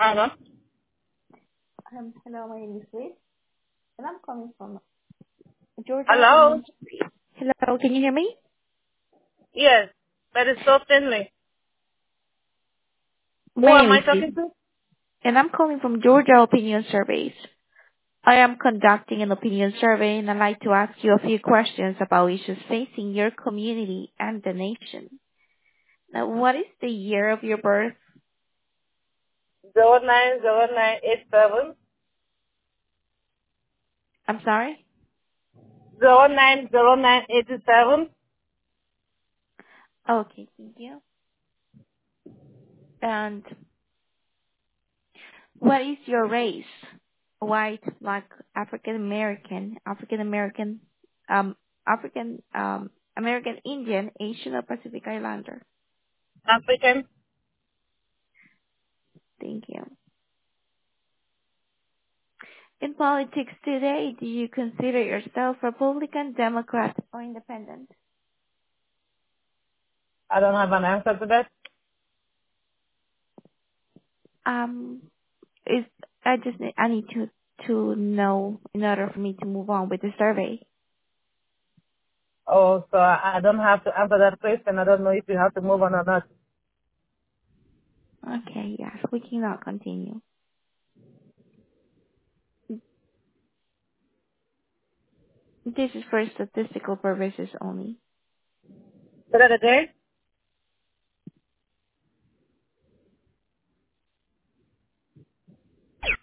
Uh-huh. Hello, my name is Liz, and I'm calling from Georgia Hello? Opinion. Hello, can you hear me? Yes. That is so thinly. Who My am name I is Liz, talking to? and I'm calling from Georgia Opinion Surveys. I am conducting an opinion survey, and I'd like to ask you a few questions about issues facing your community and the nation. Now, what is the year of your birth? 090987. I'm sorry? 090987. Okay, thank you. And what is your race? White, black, African American, um, African American Indian, Asian or Pacific Islander? African. Thank you. In politics today, do you consider yourself Republican, Democrat, or Independent? I don't have an answer to that. Um, is I need to know in order for me to move on with the survey. Oh, so I don't have to answer that question. I don't know if you have to move on or not. Okay, yes, we cannot continue. This is for statistical purposes only. Say that again?